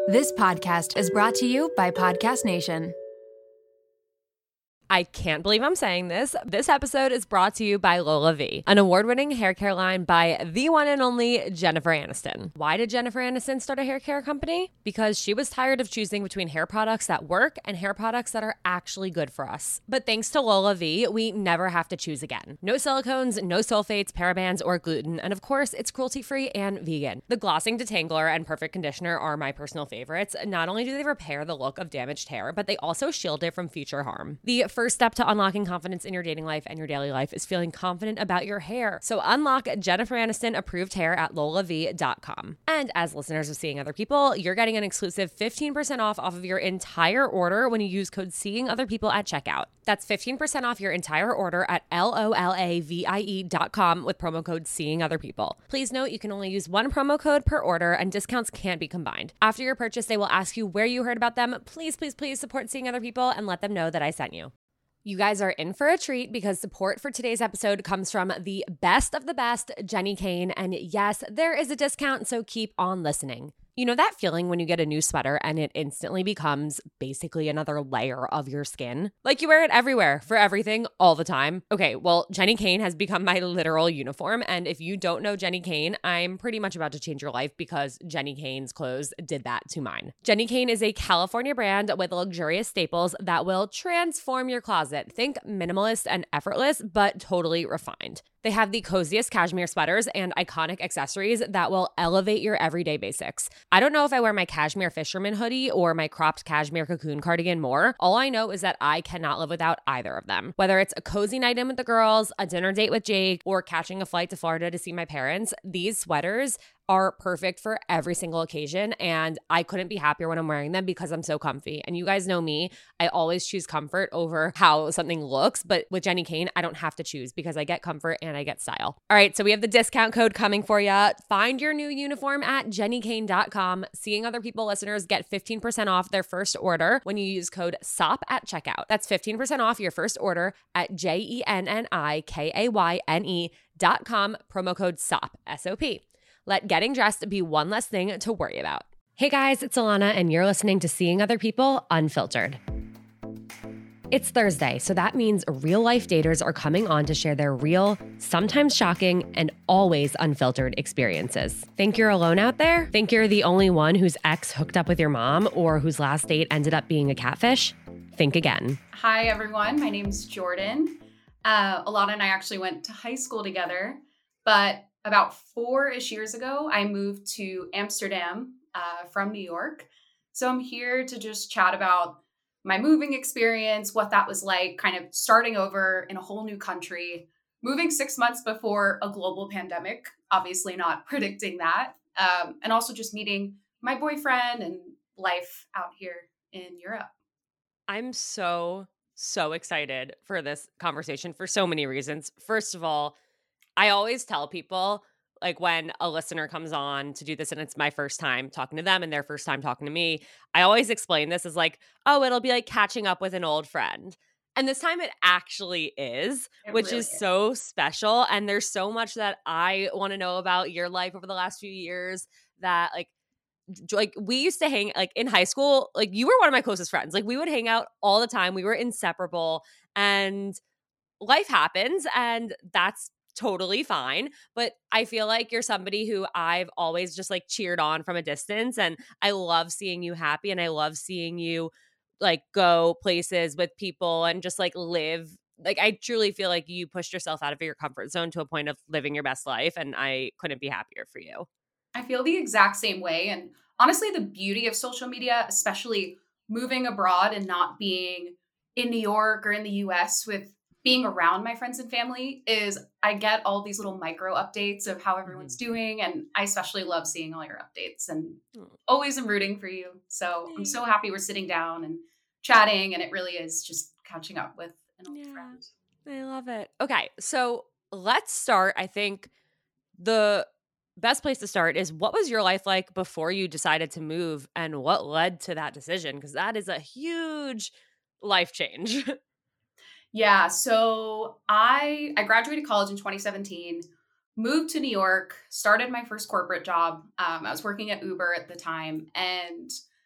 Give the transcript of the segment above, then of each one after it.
This podcast is brought to you by Podcast Nation. I can't believe I'm saying this. This episode is brought to you by LolaVie, an award-winning hair care line by the one and only Jennifer Aniston. Why did Jennifer Aniston start a hair care company? Because she was tired of choosing between hair products that work and hair products that are actually good for us. But thanks to LolaVie, we never have to choose again. No silicones, no sulfates, parabens, or gluten, and of course, it's cruelty-free and vegan. The Glossing Detangler and Perfect Conditioner are my personal favorites. Not only do they repair the look of damaged hair, but they also shield it from future harm. The first step to unlocking confidence in your dating life and your daily life is feeling confident about your hair. So unlock Jennifer Aniston approved hair at lolavie.com. And as listeners of Seeing Other People, you're getting an exclusive 15% off of your entire order when you use code Seeing Other People at checkout. That's 15% off your entire order at lolavie.com with promo code Seeing Other People. Please note you can only use one promo code per order and discounts can't be combined. After your purchase, they will ask you where you heard about them. Please, please, please support Seeing Other People and let them know that I sent you. You guys are in for a treat because support for today's episode comes from the best of the best, Jenni Kayne. And yes, there is a discount, so keep on listening. You know that feeling when you get a new sweater and it instantly becomes basically another layer of your skin? Like you wear it everywhere, for everything, all the time. Okay, well, Jenni Kayne has become my literal uniform. And if you don't know Jenni Kayne, I'm pretty much about to change your life because Jenni Kayne's clothes did that to mine. Jenni Kayne is a California brand with luxurious staples that will transform your closet. Think minimalist and effortless, but totally refined. They have the coziest cashmere sweaters and iconic accessories that will elevate your everyday basics. I don't know if I wear my cashmere fisherman hoodie or my cropped cashmere cocoon cardigan more. All I know is that I cannot live without either of them. Whether it's a cozy night in with the girls, a dinner date with Jake, or catching a flight to Florida to see my parents, these sweaters are perfect for every single occasion, and I couldn't be happier when I'm wearing them because I'm so comfy. And you guys know me, I always choose comfort over how something looks, but with Jenni Kayne, I don't have to choose because I get comfort and I get style. All right, so we have the discount code coming for you. Find your new uniform at jennikayne.com. Seeing Other People listeners get 15% off their first order when you use code SOP at checkout. That's 15% off your first order at jennikayne.com, promo code SOP, S-O-P. Let getting dressed be one less thing to worry about. Hey guys, it's Alana, and you're listening to Seeing Other People Unfiltered. It's Thursday, so that means real-life daters are coming on to share their real, sometimes shocking, and always unfiltered experiences. Think you're alone out there? Think you're the only one whose ex hooked up with your mom or whose last date ended up being a catfish? Think again. Hi, everyone. My name's Jordan. Alana and I actually went to high school together, but about 4-ish years ago, I moved to Amsterdam from New York. So I'm here to just chat about my moving experience, what that was like, kind of starting over in a whole new country, moving 6 months before a global pandemic, obviously not predicting that, and also just meeting my boyfriend and life out here in Europe. I'm so excited for this conversation for so many reasons. First of all, I always tell people, like when a listener comes on to do this and it's my first time talking to them and their first time talking to me, I always explain this as like, oh, it'll be like catching up with an old friend. And this time it actually is, which really is so special. And there's so much that I want to know about your life over the last few years that like we used to hang like in high school, like you were one of my closest friends. Like we would hang out all the time. We were inseparable and life happens and that's totally fine. But I feel like you're somebody who I've always just like cheered on from a distance. And I love seeing you happy and I love seeing you like go places with people and just like live. Like I truly feel like you pushed yourself out of your comfort zone to a point of living your best life. And I couldn't be happier for you. I feel the exact same way. And honestly, the beauty of social media, especially moving abroad and not being in New York or in the US with being around my friends and family, is I get all these little micro updates of how everyone's doing. And I especially love seeing all your updates and always am rooting for you. So I'm so happy we're sitting down and chatting. And it really is just catching up with an old friend. I love it. Okay. So let's start. I think the best place to start is what was your life like before you decided to move and what led to that decision? Because that is a huge life change. Yeah, so I graduated college in 2017, moved to New York, started my first corporate job. I was working at Uber at the time, and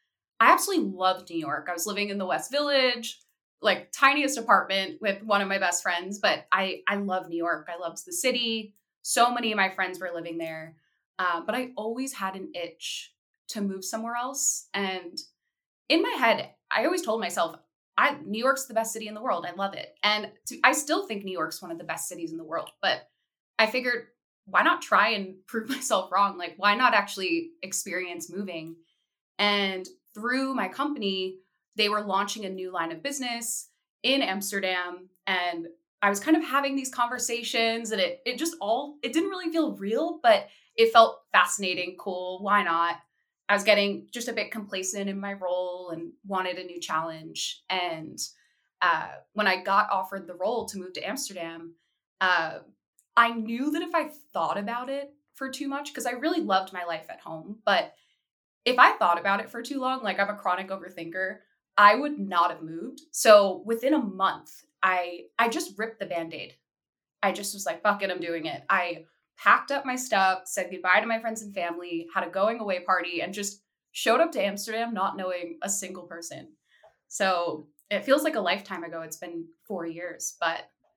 I absolutely loved New York. I was living in the West Village, like tiniest apartment with one of my best friends, but I love New York. I loved the city. So many of my friends were living there. But I always had an itch to move somewhere else. And in my head, I always told myself, New York's the best city in the world. I love it. And I still think New York's one of the best cities in the world. But I figured, why not try and prove myself wrong? Like, why not actually experience moving? And through my company, they were launching a new line of business in Amsterdam. And I was kind of having these conversations, and it didn't really feel real, but it felt fascinating, cool. Why not? I was getting just a bit complacent in my role and wanted a new challenge. And when I got offered the role to move to Amsterdam, I knew that if I thought about it for too much, because I really loved my life at home, but if I thought about it for too long, like I'm a chronic overthinker, I would not have moved. So within a month, I just ripped the Band-Aid. I just was like, fuck it, I'm doing it. I packed up my stuff, said goodbye to my friends and family, had a going away party, and just showed up to Amsterdam not knowing a single person. So it feels like a lifetime ago. It's been 4 years, but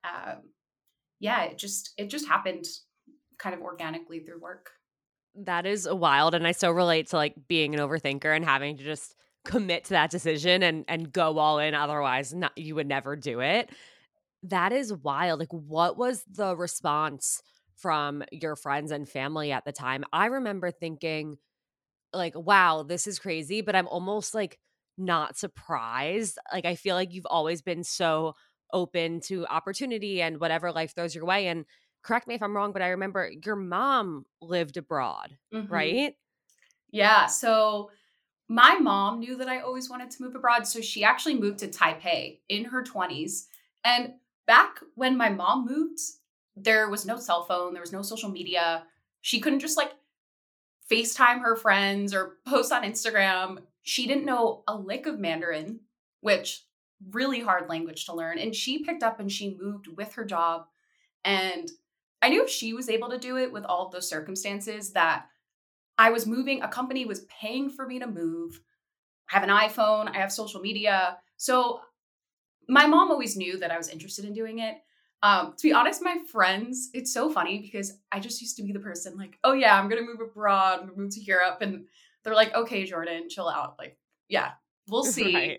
yeah, it just happened kind of organically through work. That is wild. And I so relate to like being an overthinker and having to just commit to that decision and go all in. Otherwise, you would never do it. That is wild. Like, what was the response from your friends and family at the time? I remember thinking, like, wow, this is crazy, but I'm almost like not surprised. Like, I feel like you've always been so open to opportunity and whatever life throws your way. And correct me if I'm wrong, but I remember your mom lived abroad, Mm-hmm. right? Yeah. So my mom knew that I always wanted to move abroad. So she actually moved to Taipei in her 20s. And back when my mom moved, there was no cell phone, there was no social media. She couldn't just like FaceTime her friends or post on Instagram. She didn't know a lick of Mandarin, which really hard language to learn. And she picked up and she moved with her job. And I knew if she was able to do it with all of those circumstances, that I was moving, a company was paying for me to move. I have an iPhone, I have social media. So my mom always knew that I was interested in doing it. To be honest, my friends, it's so funny because I just used to be the person like, oh yeah, I'm going to move abroad, I'm going to move to Europe. And they're like, okay, Jordan, chill out. Like, yeah, we'll see. Right.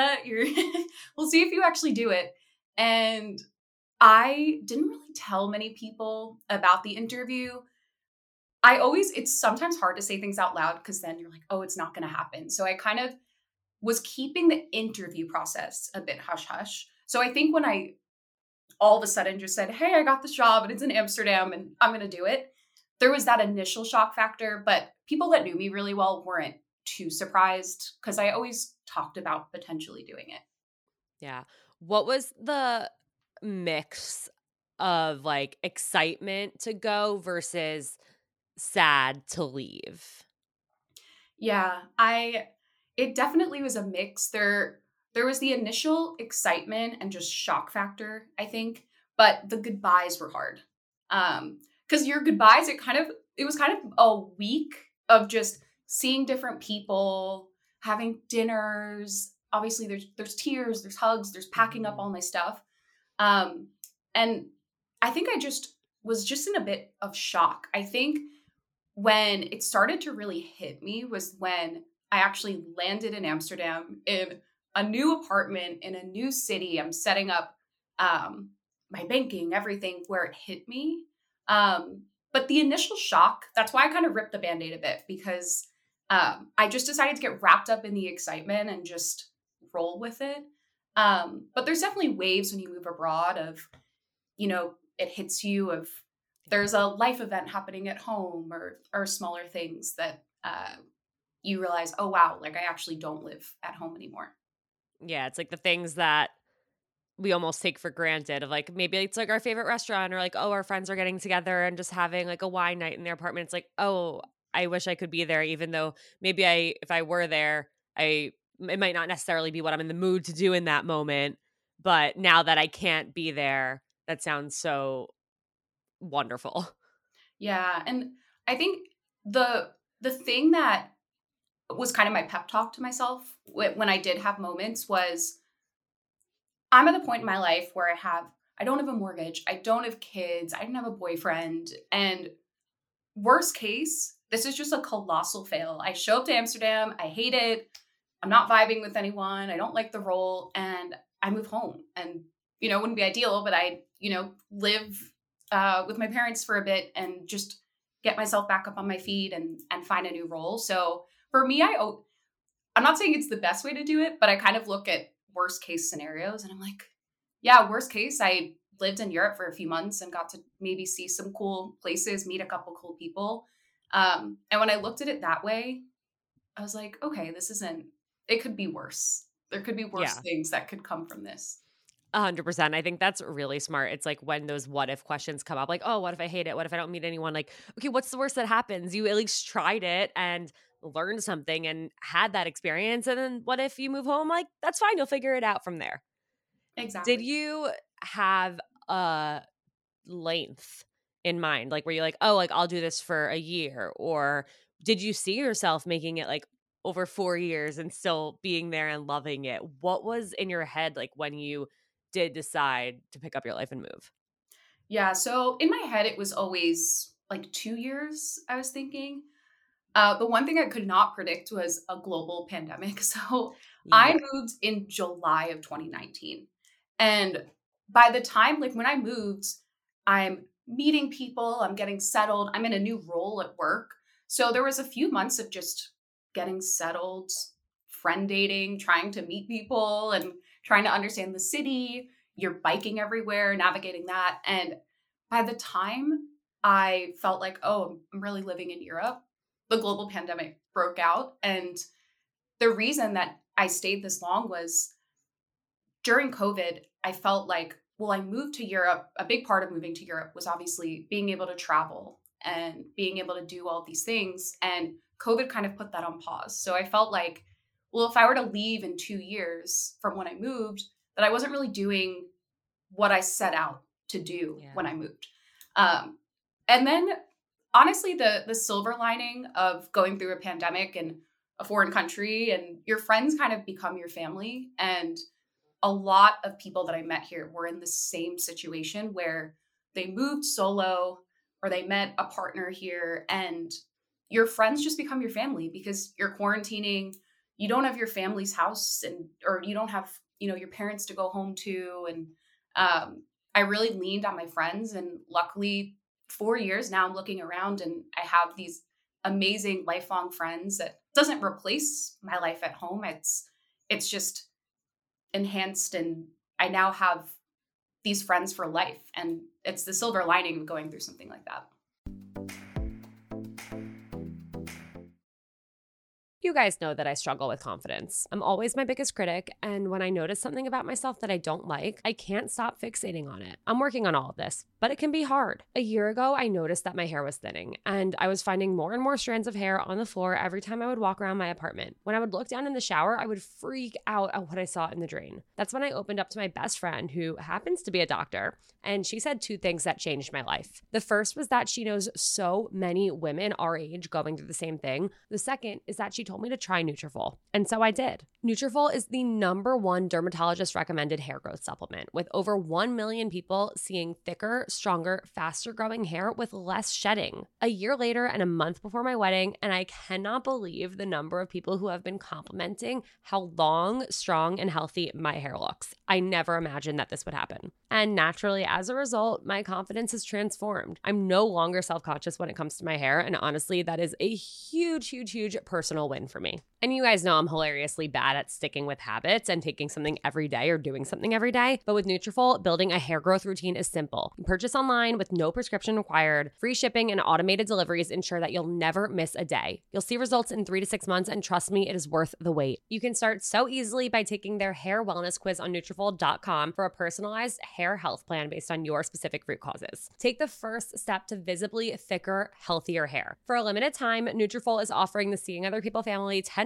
We'll see if you actually do it. And I didn't really tell many people about the interview. It's sometimes hard to say things out loud because then you're like, oh, it's not going to happen. So I kind of was keeping the interview process a bit hush hush. So I think when I all of a sudden just said, hey, I got this job and it's in Amsterdam and I'm going to do it, there was that initial shock factor. But people that knew me really well weren't too surprised because I always talked about potentially doing it. Yeah. What was the mix of like excitement to go versus sad to leave? Yeah, it definitely was a mix. There was the initial excitement and just shock factor, I think, but the goodbyes were hard. Because your goodbyes, it was kind of a week of just seeing different people, having dinners. Obviously there's tears, there's hugs, there's packing up all my stuff. Um, and I think I just was just in a bit of shock. I think when it started to really hit me was when I actually landed in Amsterdam in a new apartment in a new city. I'm setting up my banking, everything where it hit me. But the initial shock, that's why I kind of ripped the Band-Aid a bit because I just decided to get wrapped up in the excitement and just roll with it. But there's definitely waves when you move abroad of, it hits you of there's a life event happening at home or smaller things that you realize, oh, wow, like I actually don't live at home anymore. Yeah, it's like the things that we almost take for granted of like maybe it's like our favorite restaurant or like, oh, our friends are getting together and just having like a wine night in their apartment. It's like, oh, I wish I could be there, even though maybe if I were there, it might not necessarily be what I'm in the mood to do in that moment. But now that I can't be there, that sounds so wonderful. Yeah. And I think the thing that was kind of my pep talk to myself when I did have moments was I'm at the point in my life where I don't have a mortgage. I don't have kids. I didn't have a boyfriend. And worst case, this is just a colossal fail. I show up to Amsterdam. I hate it. I'm not vibing with anyone. I don't like the role. And I move home. And, it wouldn't be ideal, but I, live with my parents for a bit and just get myself back up on my feet and find a new role. So for me, I'm not saying it's the best way to do it, but I kind of look at worst case scenarios and I'm like, yeah, worst case, I lived in Europe for a few months and got to maybe see some cool places, meet a couple cool people. And when I looked at it that way, I was like, okay, it could be worse. There could be worse things that could come from this. 100%. I think that's really smart. It's like when those what if questions come up, like, oh, what if I hate it? What if I don't meet anyone? Like, okay, what's the worst that happens? You at least tried it and learned something and had that experience. And then what if you move home? Like, that's fine. You'll figure it out from there. Exactly. Did you have a length in mind? Like, were you like, oh, like I'll do this for a year? Or did you see yourself making it like over 4 years and still being there and loving it? What was in your head like when you did decide to pick up your life and move? Yeah. So in my head, it was always like 2 years, I was thinking. The one thing I could not predict was a global pandemic. So I moved in July of 2019. And by the time, like when I moved, I'm meeting people, I'm getting settled, I'm in a new role at work. So there was a few months of just getting settled, friend dating, trying to meet people and trying to understand the city. You're biking everywhere, navigating that. And by the time I felt like, oh, I'm really living in Europe, the global pandemic broke out. And the reason that I stayed this long was during COVID, I felt like, well, I moved to Europe. A big part of moving to Europe was obviously being able to travel and being able to do all these things. And COVID kind of put that on pause. So I felt like, well, if I were to leave in 2 years from when I moved, that I wasn't really doing what I set out to do when I moved. And then honestly, the silver lining of going through a pandemic in a foreign country and your friends kind of become your family. And a lot of people that I met here were in the same situation where they moved solo or they met a partner here and your friends just become your family because you're quarantining. You don't have your family's house or you don't have, your parents to go home to. And I really leaned on my friends and luckily 4 years now I'm looking around and I have these amazing lifelong friends that doesn't replace my life at home. It's just enhanced and I now have these friends for life. And it's the silver lining of going through something like that. You guys know that I struggle with confidence. I'm always my biggest critic, and when I notice something about myself that I don't like, I can't stop fixating on it. I'm working on all of this, but it can be hard. A year ago, I noticed that my hair was thinning, and I was finding more and more strands of hair on the floor every time I would walk around my apartment. When I would look down in the shower, I would freak out at what I saw in the drain. That's when I opened up to my best friend, who happens to be a doctor, and she said 2 things that changed my life. The first was that she knows so many women our age going through the same thing. The second is that she told me to try Nutrafol. And so I did. Nutrafol is the #1 dermatologist recommended hair growth supplement, with over 1 million people seeing thicker, stronger, faster growing hair with less shedding. A year later and a month before my wedding, and I cannot believe the number of people who have been complimenting how long, strong, and healthy my hair looks. I never imagined that this would happen. And naturally, as a result, my confidence has transformed. I'm no longer self-conscious when it comes to my hair, and honestly, that is a huge, huge, huge personal win for me. And you guys know I'm hilariously bad at sticking with habits and taking something every day or doing something every day. But with Nutrafol, building a hair growth routine is simple. You purchase online with no prescription required. Free shipping and automated deliveries ensure that you'll never miss a day. You'll see results in 3 to 6 months, and trust me, it is worth the wait. You can start so easily by taking their hair wellness quiz on Nutrafol.com for a personalized hair health plan based on your specific root causes. Take the first step to visibly thicker, healthier hair. For a limited time, Nutrafol is offering the Seeing Other People family 10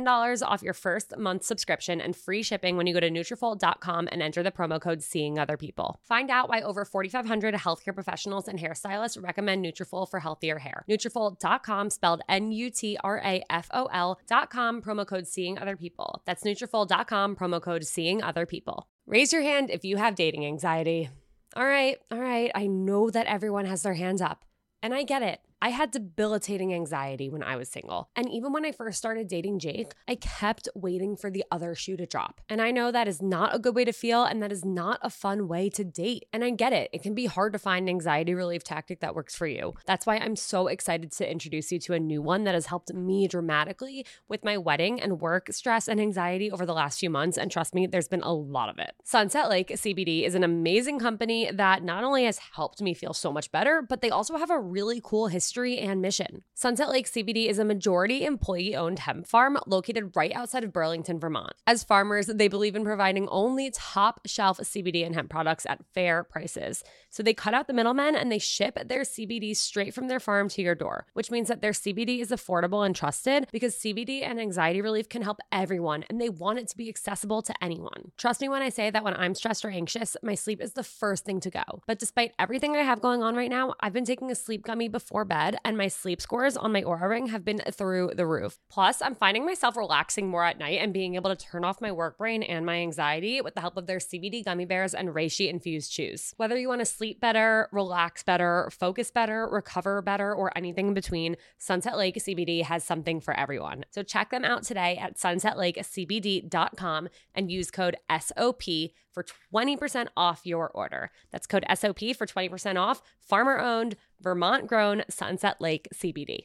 $10 off your first month subscription and free shipping when you go to Nutrafol.com and enter the promo code Seeing Other People. Find out why over 4,500 healthcare professionals and hairstylists recommend Nutrafol for healthier hair. Nutrafol.com, spelled Nutrafol.com, promo code Seeing Other People. That's Nutrafol.com, promo code Seeing Other People. Raise your hand if you have dating anxiety. All right. I know that everyone has their hands up, and I get it. I had debilitating anxiety when I was single. And even when I first started dating Jake, I kept waiting for the other shoe to drop. And I know that is not a good way to feel, and that is not a fun way to date. And I get it. It can be hard to find an anxiety relief tactic that works for you. That's why I'm so excited to introduce you to a new one that has helped me dramatically with my wedding and work stress and anxiety over the last few months. And trust me, there's been a lot of it. Sunset Lake CBD is an amazing company that not only has helped me feel so much better, but they also have a really cool history and mission. Sunset Lake CBD is a majority employee-owned hemp farm located right outside of Burlington, Vermont. As farmers, they believe in providing only top-shelf CBD and hemp products at fair prices. So they cut out the middlemen and they ship their CBD straight from their farm to your door, which means that their CBD is affordable and trusted because CBD and anxiety relief can help everyone, and they want it to be accessible to anyone. Trust me when I say that when I'm stressed or anxious, my sleep is the first thing to go. But despite everything I have going on right now, I've been taking a sleep gummy before bed, and my sleep scores on my Oura Ring have been through the roof. Plus, I'm finding myself relaxing more at night and being able to turn off my work brain and my anxiety with the help of their CBD gummy bears and reishi infused chews. Whether you want to sleep better, relax better, focus better, recover better, or anything in between, Sunset Lake CBD has something for everyone. So check them out today at sunsetlakecbd.com and use code SOP for 20% off your order. That's code SOP for 20% off. Farmer-owned, Vermont-grown Sunset Lake CBD.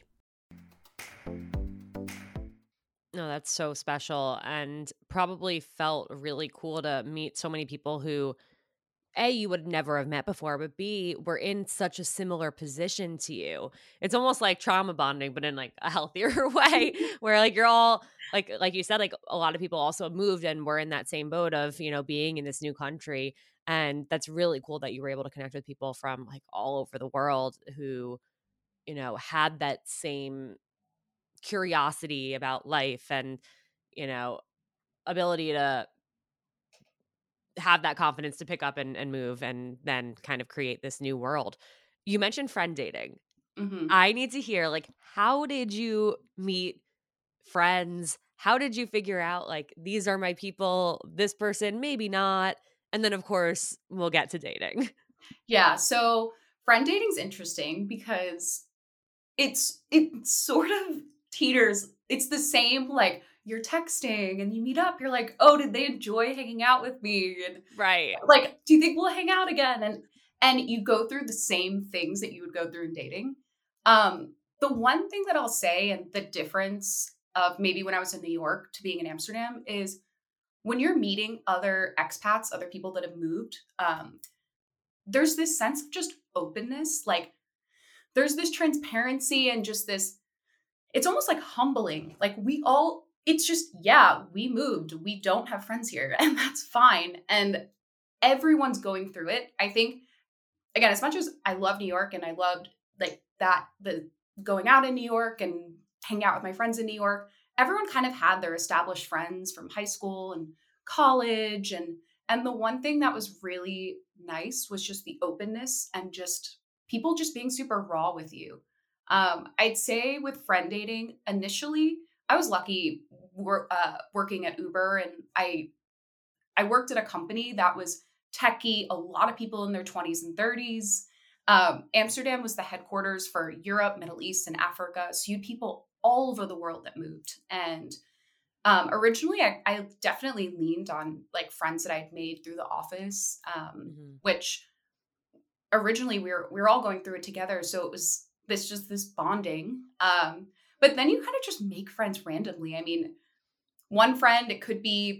No, that's so special, and probably felt really cool to meet so many people who, A, you would never have met before, but B, were in such a similar position to you. It's almost like trauma bonding, but in like a healthier way, where like you're all like you said, like a lot of people also moved and were in that same boat of, you know, being in this new country. And that's really cool that you were able to connect with people from like all over the world who, you know, had that same curiosity about life and, you know, ability to have that confidence to pick up and move and then kind of create this new world. You mentioned friend dating. Mm-hmm. I need to hear, like, how did you meet friends? How did you figure out, like, these are my people, this person, maybe not? And then, of course, we'll get to dating. Yeah. So friend dating's interesting because it sort of teeters. It's the same, like, you're texting and you meet up. You're like, oh, did they enjoy hanging out with me? And Right. like, do you think we'll hang out again? And you go through the same things that you would go through in dating. The one thing that I'll say, and the difference of maybe when I was in New York to being in Amsterdam, is when you're meeting other expats, other people that have moved, there's this sense of just openness. Like, there's this transparency and just this, it's almost like humbling. Like, it's just, yeah, we moved. We don't have friends here, and that's fine. And everyone's going through it. I think, again, as much as I love New York and I loved like that, the going out in New York and hanging out with my friends in New York, everyone kind of had their established friends from high school and college. And the one thing that was really nice was just the openness and just people just being super raw with you. I'd say with friend dating, initially, I was lucky working at Uber, and I worked at a company that was techie, a lot of people in their 20s and 30s. Amsterdam was the headquarters for Europe, Middle East, and Africa. So you had people all over the world that moved. And originally, I definitely leaned on like friends that I'd made through the office, which originally we were all going through it together. So it was this bonding. But then you kind of just make friends randomly. I mean, one friend, it could be,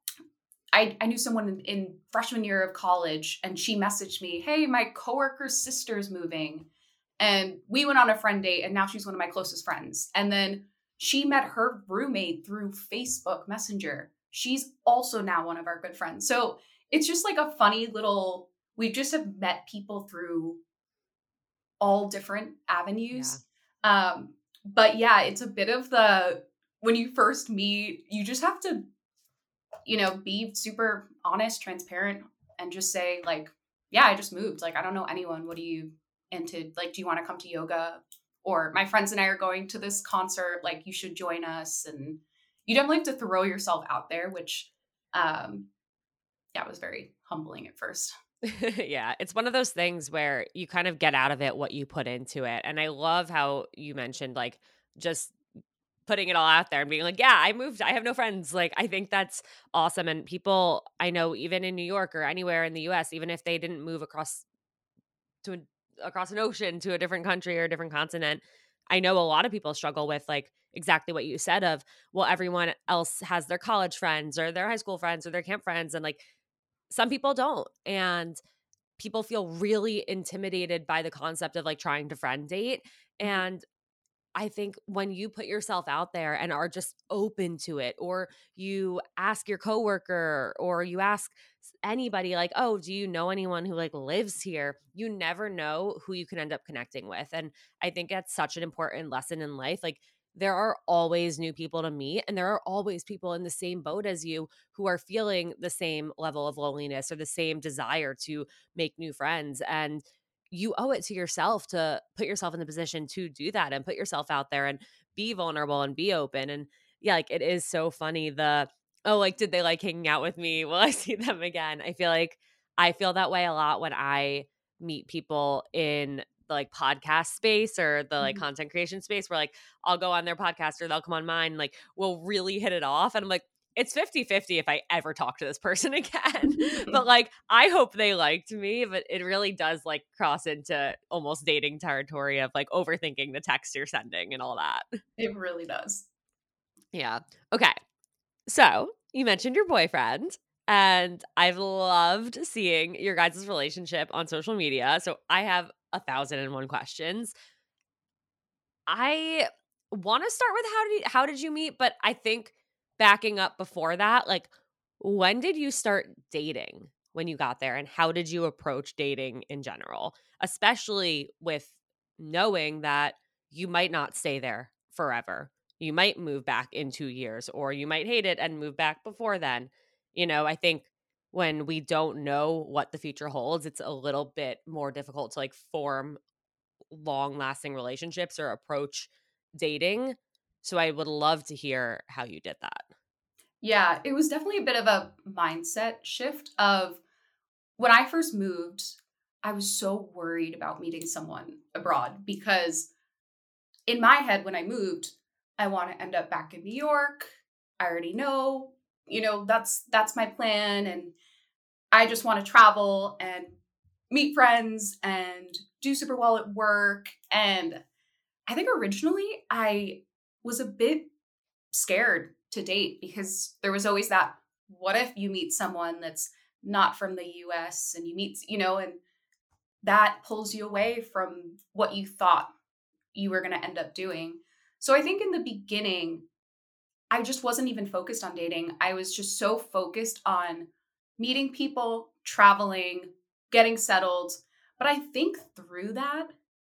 I knew someone in freshman year of college, and she messaged me, hey, my coworker's sister's moving. And we went on a friend date, and now she's one of my closest friends. And then she met her roommate through Facebook Messenger. She's also now one of our good friends. So it's just like a funny little, we just have met people through all different avenues. Yeah. But yeah, it's a bit of the when you first meet, you just have to, be super honest, transparent, and just say, like, yeah, I just moved. Like, I don't know anyone. What are you into? Like, do you want to come to yoga? Or my friends and I are going to this concert. Like, you should join us. And you definitely have to throw yourself out there, which, was very humbling at first. Yeah, it's one of those things where you kind of get out of it what you put into it. And I love how you mentioned like just putting it all out there and being like, yeah, I moved. I have no friends. Like, I think that's awesome. And people I know, even in New York or anywhere in the US, even if they didn't move to an, across an ocean to a different country or a different continent, I know a lot of people struggle with like exactly what you said of, well, everyone else has their college friends or their high school friends or their camp friends. And like some people don't. And people feel really intimidated by the concept of like trying to friend date. And I think when you put yourself out there and are just open to it, or you ask your coworker or you ask anybody like, "Oh, do you know anyone who like lives here?" You never know who you can end up connecting with. And I think that's such an important lesson in life. Like there are always new people to meet and there are always people in the same boat as you who are feeling the same level of loneliness or the same desire to make new friends. And you owe it to yourself to put yourself in the position to do that and put yourself out there and be vulnerable and be open. And yeah, like it is so funny oh, like, did they like hanging out with me? Will I see them again? I feel like I feel that way a lot when I meet people in the like podcast space or the like Mhm. content creation space where like I'll go on their podcast or they'll come on mine, like we'll really hit it off. And I'm like, it's 50-50 if I ever talk to this person again. But like I hope they liked me, but it really does like cross into almost dating territory of like overthinking the text you're sending and all that. It really does. Yeah. Okay. So you mentioned your boyfriend, and I've loved seeing your guys' relationship on social media. So I have 1,001 questions. I want to start with how did you meet, but I think backing up before that, like when did you start dating when you got there and how did you approach dating in general, especially with knowing that you might not stay there forever. You might move back in 2 years or you might hate it and move back before then. I think when we don't know what the future holds, it's a little bit more difficult to like form long lasting relationships or approach dating. So I would love to hear how you did that. Yeah, it was definitely a bit of a mindset shift of when I first moved, I was so worried about meeting someone abroad because in my head, when I moved, I want to end up back in New York. I already know, that's my plan. And I just want to travel and meet friends and do super well at work. And I think originally I was a bit scared to date because there was always that, what if you meet someone that's not from the US and you meet, and that pulls you away from what you thought you were going to end up doing. So I think in the beginning, I just wasn't even focused on dating. I was just so focused on meeting people, traveling, getting settled. But I think through that,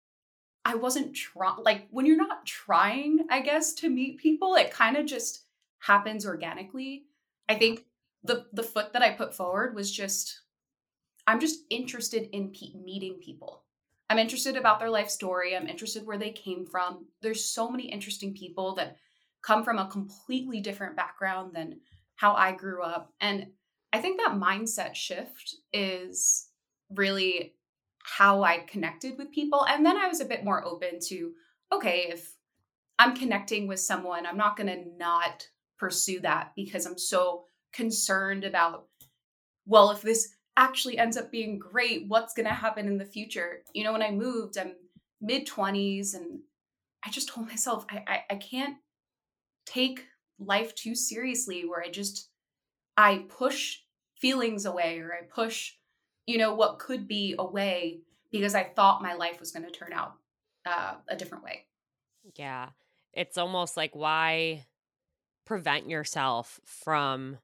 I wasn't trying, like when you're not trying, I guess, to meet people, it kind of just happens organically. I think the foot that I put forward was just, I'm just interested in meeting people. I'm interested about their life story. I'm interested where they came from. There's so many interesting people that come from a completely different background than how I grew up. And I think that mindset shift is really how I connected with people. And then I was a bit more open to, okay, if I'm connecting with someone, I'm not going to not pursue that because I'm so concerned about, well, if this actually ends up being great, what's going to happen in the future? When I moved, I'm mid 20s and I just told myself, I can't take life too seriously where I push feelings away or I push, what could be away because I thought my life was going to turn out a different way. Yeah. It's almost like why prevent yourself from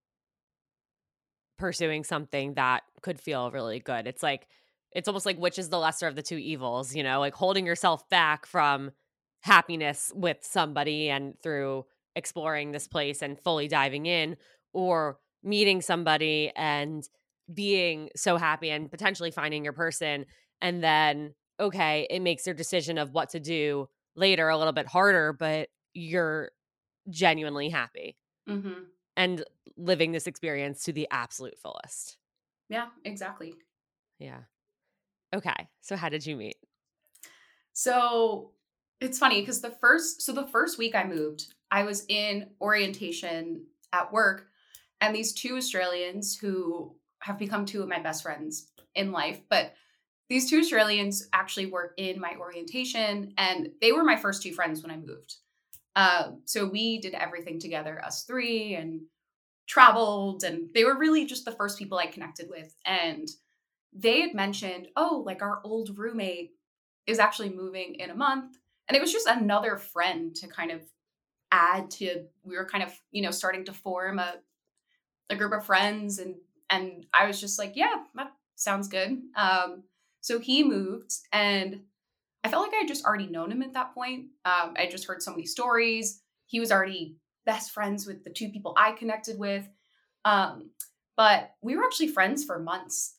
pursuing something that could feel really good. It's almost like which is the lesser of the two evils, like holding yourself back from happiness with somebody and through exploring this place and fully diving in, or meeting somebody and being so happy and potentially finding your person, and then, okay, it makes your decision of what to do later a little bit harder, but you're genuinely happy Mm-hmm. and living this experience to the absolute fullest. Yeah, exactly. Yeah. Okay. So how did you meet? So it's funny because the first week I moved, I was in orientation at work, and these two Australians who have become two of my best friends in life, but these two Australians actually were in my orientation, and they were my first two friends when I moved. So we did everything together, us three, and traveled, and they were really just the first people I connected with. And they had mentioned, oh, like our old roommate is actually moving in a month. And it was just another friend to kind of add to, we were kind of, starting to form a group of friends. And I was just like, yeah, that sounds good. So he moved, and I felt like I had just already known him at that point. I just heard so many stories. He was already best friends with the two people I connected with. But we were actually friends for months.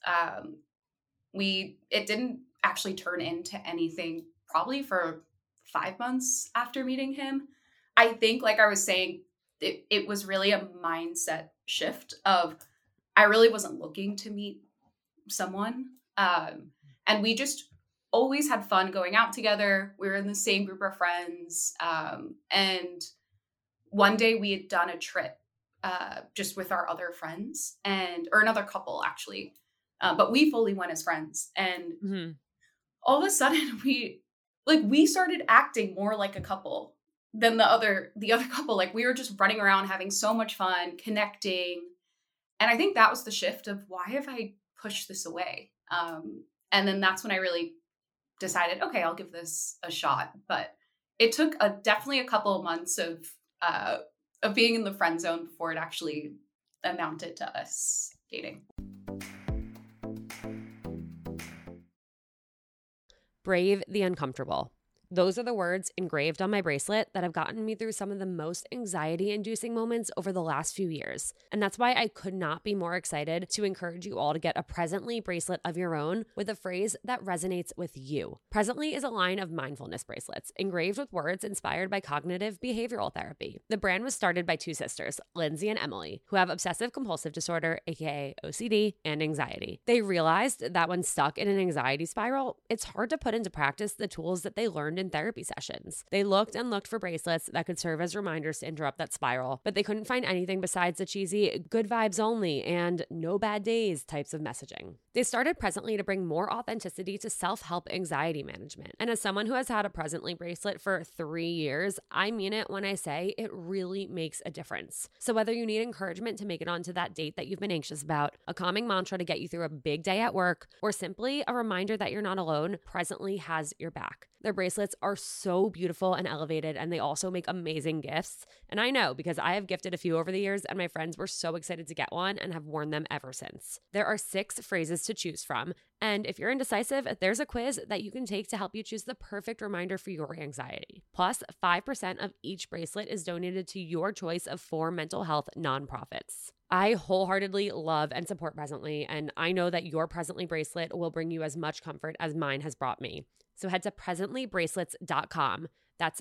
It didn't actually turn into anything probably for 5 months after meeting him. I think, like I was saying, it was really a mindset shift of, I really wasn't looking to meet someone. And we just always had fun going out together. We were in the same group of friends. And one day we had done a trip just with our other friends, or another couple actually. But we fully went as friends. And all of a sudden we started acting more like a couple than the other couple. Like, we were just running around having so much fun, connecting. And I think that was the shift of, why have I pushed this away? And then that's when I really decided, okay, I'll give this a shot. But it took definitely a couple of months of being in the friend zone before it actually amounted to us dating. Brave the uncomfortable. Those are the words engraved on my bracelet that have gotten me through some of the most anxiety-inducing moments over the last few years. And that's why I could not be more excited to encourage you all to get a Presently bracelet of your own with a phrase that resonates with you. Presently is a line of mindfulness bracelets engraved with words inspired by cognitive behavioral therapy. The brand was started by two sisters, Lindsay and Emily, who have obsessive-compulsive disorder, aka OCD, and anxiety. They realized that when stuck in an anxiety spiral, it's hard to put into practice the tools that they learned in therapy sessions. They looked and looked for bracelets that could serve as reminders to interrupt that spiral, but they couldn't find anything besides the cheesy good vibes only and no bad days types of messaging. They started Presently to bring more authenticity to self-help anxiety management. And as someone who has had a Presently bracelet for 3 years, I mean it when I say it really makes a difference. So whether you need encouragement to make it onto that date that you've been anxious about, a calming mantra to get you through a big day at work, or simply a reminder that you're not alone, Presently has your back. Their bracelets are so beautiful and elevated, and they also make amazing gifts. And I know because I have gifted a few over the years, and my friends were so excited to get one and have worn them ever since. There are 6 phrases to choose from, and if you're indecisive, there's a quiz that you can take to help you choose the perfect reminder for your anxiety. Plus, 5% of each bracelet is donated to your choice of 4 mental health nonprofits. I wholeheartedly love and support Presently, and I know that your Presently bracelet will bring you as much comfort as mine has brought me. So head to presentlybracelets.com. That's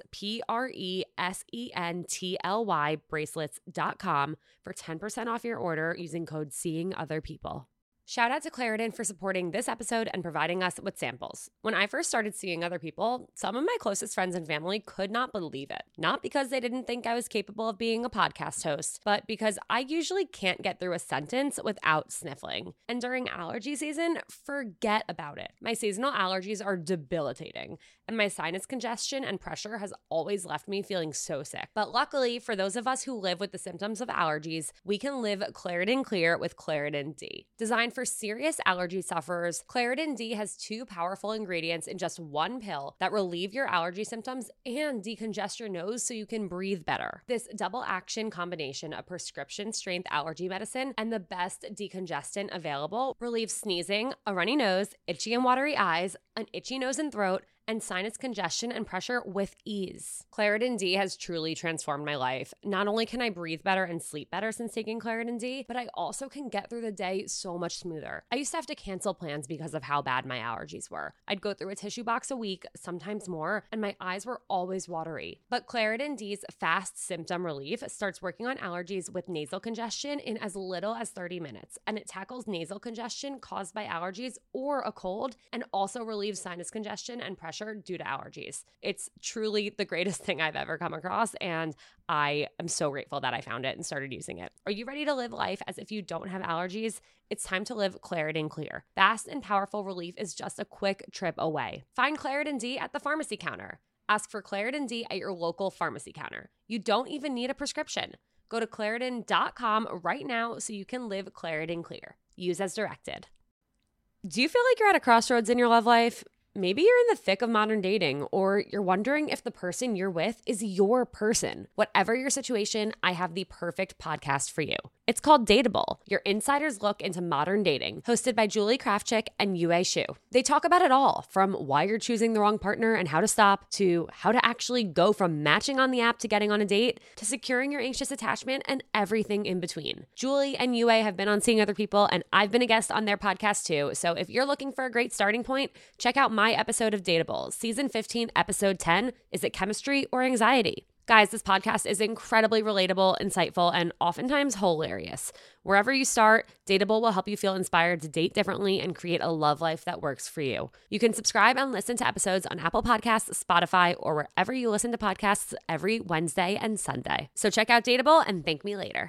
PRESENTLY bracelets.com for 10% off your order using code SEEINGOTHERPeople. Shout out to Claritin for supporting this episode and providing us with samples. When I first started seeing other people, some of my closest friends and family could not believe it. Not because they didn't think I was capable of being a podcast host, but because I usually can't get through a sentence without sniffling. And during allergy season, forget about it. My seasonal allergies are debilitating, and my sinus congestion and pressure has always left me feeling so sick. But luckily, for those of us who live with the symptoms of allergies, we can live Claritin Clear with Claritin D. Designed for serious allergy sufferers, Claritin D has 2 powerful ingredients in just 1 pill that relieve your allergy symptoms and decongest your nose so you can breathe better. This double action combination of prescription strength allergy medicine and the best decongestant available relieves sneezing, a runny nose, itchy and watery eyes, an itchy nose and throat, and sinus congestion and pressure with ease. Claritin D has truly transformed my life. Not only can I breathe better and sleep better since taking Claritin D, but I also can get through the day so much smoother. I used to have to cancel plans because of how bad my allergies were. I'd go through a tissue box a week, sometimes more, and my eyes were always watery. But Claritin D's fast symptom relief starts working on allergies with nasal congestion in as little as 30 minutes, and it tackles nasal congestion caused by allergies or a cold, and also relieves sinus congestion and pressure due to allergies. It's truly the greatest thing I've ever come across, and I am so grateful that I found it and started using it. Are you ready to live life as if you don't have allergies? It's time to live Claritin Clear. Fast and powerful relief is just a quick trip away. Find Claritin D at the pharmacy counter. Ask for Claritin D at your local pharmacy counter. You don't even need a prescription. Go to Claritin.com right now so you can live Claritin Clear. Use as directed. Do you feel like you're at a crossroads in your love life? Maybe you're in the thick of modern dating, or you're wondering if the person you're with is your person. Whatever your situation, I have the perfect podcast for you. It's called Dateable, your insider's look into modern dating, hosted by Julie Krafchick and Yue Shu. They talk about it all, from why you're choosing the wrong partner and how to stop, to how to actually go from matching on the app to getting on a date, to securing your anxious attachment, and everything in between. Julie and Yue have been on Seeing Other People, and I've been a guest on their podcast too. So if you're looking for a great starting point, check out my episode of Dateable. Season 15, episode 10, Is It Chemistry or Anxiety? Guys, this podcast is incredibly relatable, insightful, and oftentimes hilarious. Wherever you start, Dateable will help you feel inspired to date differently and create a love life that works for you. You can subscribe and listen to episodes on Apple Podcasts, Spotify, or wherever you listen to podcasts every Wednesday and Sunday. So check out Dateable and thank me later.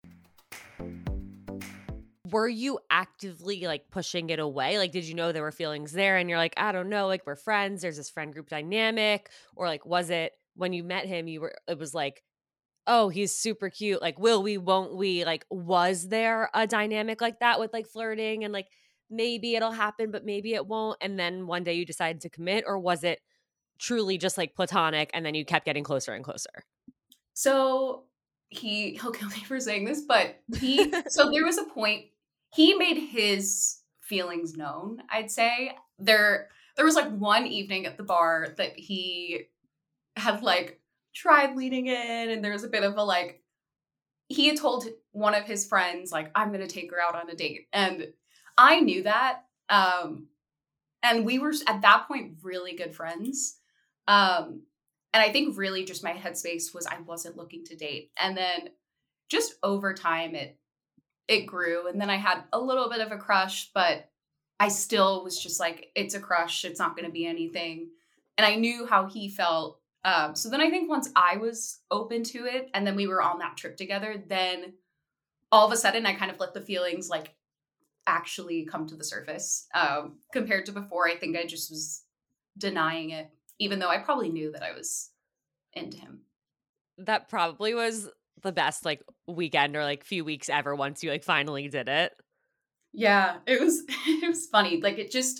Were you actively like pushing it away? Like, did you know there were feelings there and you're like, I don't know, like we're friends, there's this friend group dynamic? Or like, was it when you met him, it was like, oh, he's super cute. Like, will we, won't we? Like, was there a dynamic like that with like flirting and like, maybe it'll happen, but maybe it won't? And then one day you decided to commit, or was it truly just like platonic and then you kept getting closer and closer? So he'll kill me for saying this, but so there was a point, he made his feelings known, I'd say. There was like one evening at the bar that he had like tried leading in, and there was a bit of a like, he had told one of his friends like, I'm gonna take her out on a date, and I knew that, and we were at that point really good friends, and I think really just my headspace was I wasn't looking to date, and then just over time it grew, and then I had a little bit of a crush, but I still was just like, it's a crush, it's not gonna be anything, and I knew how he felt. So then I think once I was open to it, and then we were on that trip together, then all of a sudden I kind of let the feelings like actually come to the surface. Compared to before, I think I just was denying it, even though I probably knew that I was into him. That probably was the best like weekend or like few weeks ever once you like finally did it. Yeah, it was funny. Like it just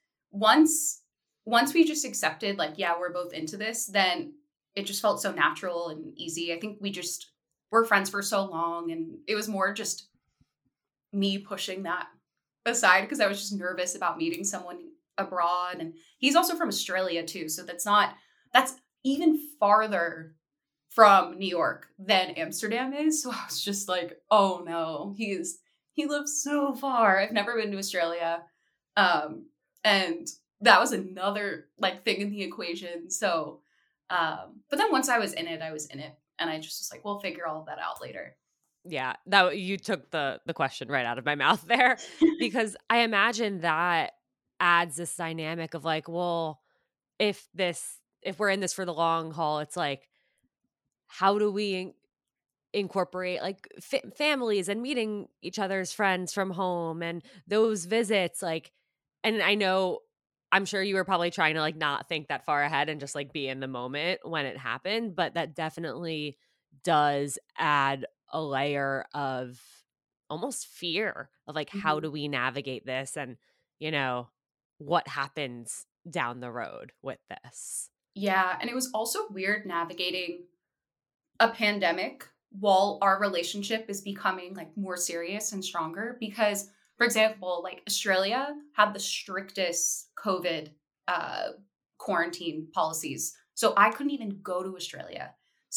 once we just accepted, like, yeah, we're both into this, then it just felt so natural and easy. I think we're friends for so long, and it was more just me pushing that aside because I was just nervous about meeting someone abroad. And he's also from Australia too. So that's even farther from New York than Amsterdam is. So I was just like, oh no, he lives so far. I've never been to Australia. And that was another like thing in the equation. So, but then once I was in it, and I just was like, we'll figure all of that out later. Yeah, that you took the question right out of my mouth there, because I imagine that adds this dynamic of like, well, if we're in this for the long haul, it's like, how do we incorporate like families and meeting each other's friends from home and those visits, like, and I'm sure you were probably trying to like not think that far ahead and just like be in the moment when it happened, but that definitely does add a layer of almost fear of like, how do we navigate this, and what happens down the road with this. Yeah, and it was also weird navigating a pandemic while our relationship is becoming like more serious and stronger, because for example, like Australia had the strictest COVID quarantine policies. So I couldn't even go to Australia.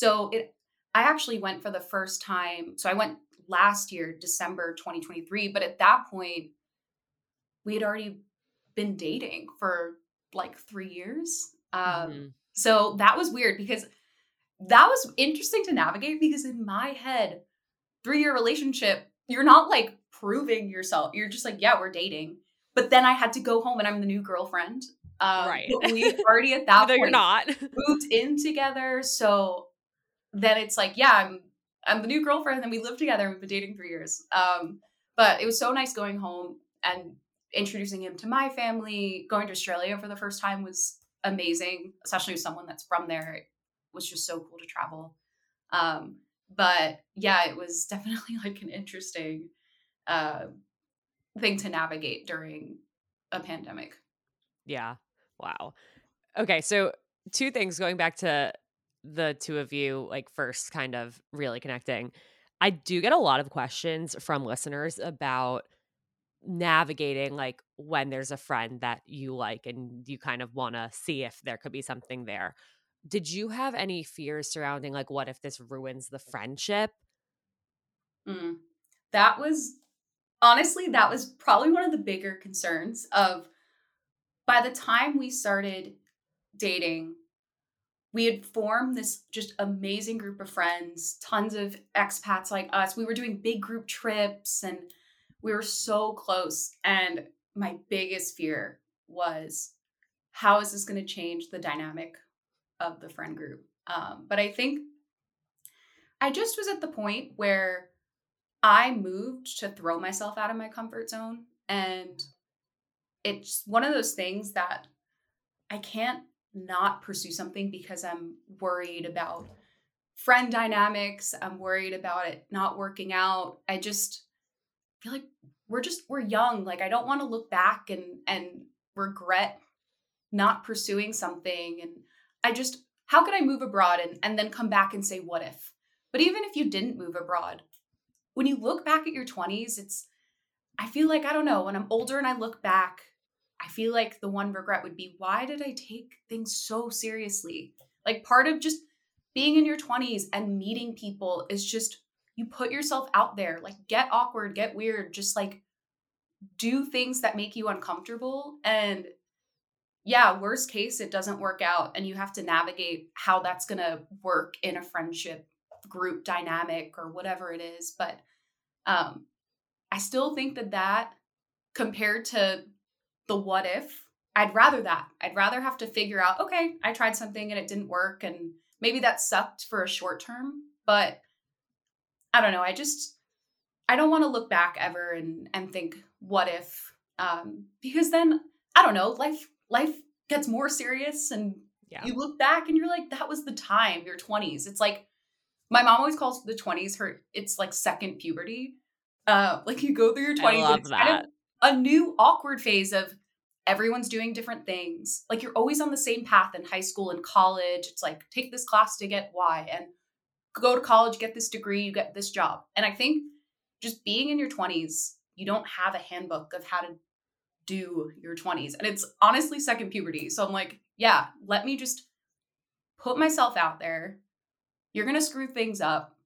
I actually went for the first time. So I went last year, December 2023. But at that point, we had already been dating for like 3 years. Mhm. So that was weird because that was interesting to navigate because in my head, 3-year relationship, you're not like proving yourself. You're just like, yeah, we're dating. But then I had to go home and I'm the new girlfriend. Right. But we already at Even that though you're point not. moved in together. So then it's like, yeah, I'm the new girlfriend, and then we lived together and we've been dating 3 years. But it was so nice going home and introducing him to my family. Going to Australia for the first time was amazing, especially with someone that's from there. It was just so cool to travel. But yeah, it was definitely like an interesting uh, thing to navigate during a pandemic. Yeah. Wow. Okay, so two things going back to the two of you, like first kind of really connecting. I do get a lot of questions from listeners about navigating like when there's a friend that you like and you kind of want to see if there could be something there. Did you have any fears surrounding like what if this ruins the friendship? Mm. That was honestly, that was probably one of the bigger concerns of by the time we started dating, we had formed this just amazing group of friends, tons of expats like us. We were doing big group trips and we were so close. And my biggest fear was how is this going to change the dynamic of the friend group? But I think I just was at the point where I moved to throw myself out of my comfort zone. And it's one of those things that I can't not pursue something because I'm worried about friend dynamics. I'm worried about it not working out. I just feel like we're young. Like I don't want to look back and regret not pursuing something. And I just how could I move abroad and then come back and say what if? But even if you didn't move abroad, when you look back at your 20s, I feel like I don't know, when I'm older and I look back, I feel like the one regret would be why did I take things so seriously? Like part of just being in your 20s and meeting people is just you put yourself out there, like get awkward, get weird, just like do things that make you uncomfortable. And yeah, worst case, it doesn't work out and you have to navigate how that's going to work in a friendship group dynamic or whatever it is. But um, I still think that compared to the what if, I'd rather that. I'd rather have to figure out, okay, I tried something and it didn't work. And maybe that sucked for a short term, but I don't know. I don't want to look back ever and think, what if? Because then, I don't know, life gets more serious and Yeah. you look back and you're like, that was the time, your 20s. It's like, my mom always calls the 20s it's like second puberty. Like you go through your 20s and love it's kind of that. a new awkward phase of everyone's doing different things. Like you're always on the same path in high school and college. It's like take this class to get Y and go to college, get this degree, you get this job. And I think just being in your 20s, you don't have a handbook of how to do your 20s. And it's honestly second puberty. So I'm like, yeah, let me just put myself out there. You're going to screw things up,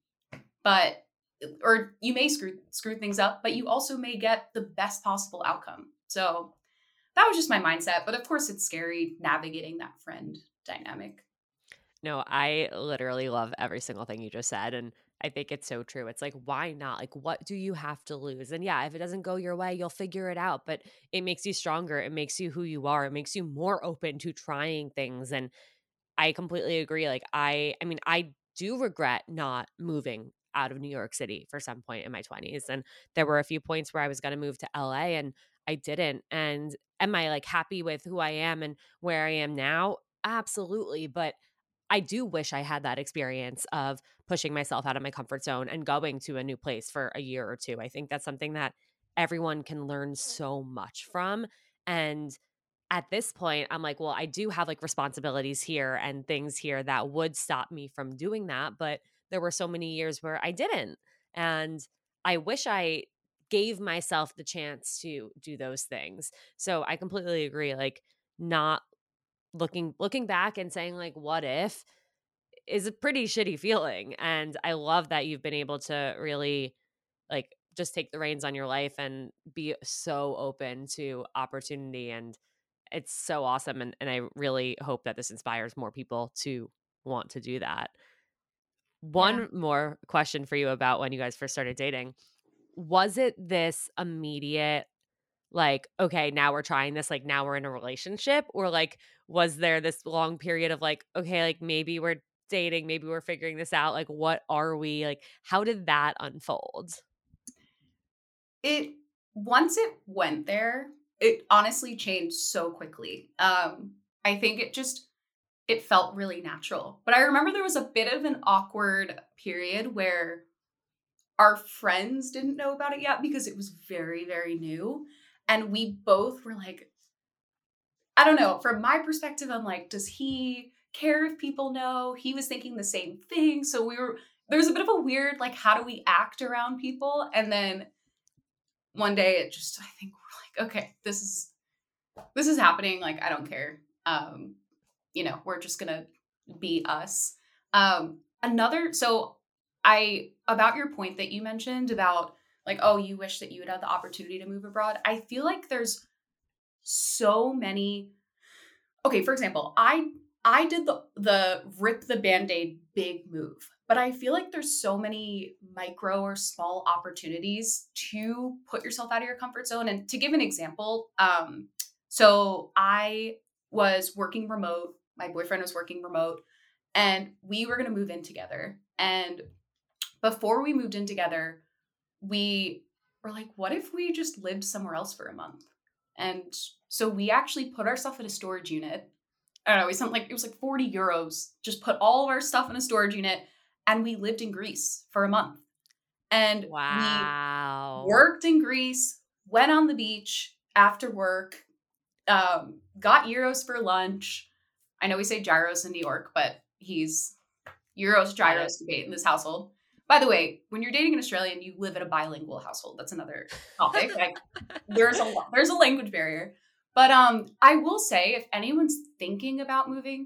or you may screw things up, but you also may get the best possible outcome. So that was just my mindset. But of course, it's scary navigating that friend dynamic. No, I literally love every single thing you just said. And I think it's so true. It's like, why not? Like, what do you have to lose? And yeah, if it doesn't go your way, you'll figure it out. But it makes you stronger. It makes you who you are. It makes you more open to trying things. And I completely agree. Like, I mean, I do regret not moving out of New York City for some point in my 20s. And there were a few points where I was going to move to LA and I didn't. And am I like happy with who I am and where I am now? Absolutely. But I do wish I had that experience of pushing myself out of my comfort zone and going to a new place for a year or two. I think that's something that everyone can learn so much from. And at this point, I'm like, well, I do have like responsibilities here and things here that would stop me from doing that. But there were so many years where I didn't. And I wish I gave myself the chance to do those things. So I completely agree. Like, not looking back and saying like, what if, is a pretty shitty feeling. And I love that you've been able to really like just take the reins on your life and be so open to opportunity. And it's so awesome. And I really hope that this inspires more people to want to do that. Yeah. One more question for you about when you guys first started dating. Was it this immediate, like, okay, now we're trying this, like now we're in a relationship? Or like, was there this long period of like, okay, like maybe we're dating, maybe we're figuring this out, like what are we, like how did that unfold? It Once it went there, it honestly changed so quickly. I think it felt really natural. But I remember there was a bit of an awkward period where our friends didn't know about it yet because it was very, very new. And we both were like, I don't know, from my perspective, I'm like, does he care if people know? He was thinking the same thing. So there's a bit of a weird, like, how do we act around people? And then one day I think we're like, okay, this is happening. Like, I don't care. We're just gonna be us. So about your point that you mentioned about like, oh, you wish that you had had the opportunity to move abroad. I feel like there's so many. Okay, for example, I did the rip the band-aid big move, but I feel like there's so many micro or small opportunities to put yourself out of your comfort zone. And to give an example, so I was working remote, my boyfriend was working remote, and we were going to move in together. And before we moved in together, we were like, what if we just lived somewhere else for a month? And so we actually put our stuff in a storage unit. I don't know, it was like 40 euros, just put all of our stuff in a storage unit, and we lived in Greece for a month. And we Wow. worked in Greece, went on the beach after work, got euros for lunch. I know we say gyros in New York, but he's euros, gyros debate in this household. By the way, when you're dating an Australian, you live in a bilingual household. That's another topic. Like, there's a language barrier. But I will say, if anyone's thinking about moving,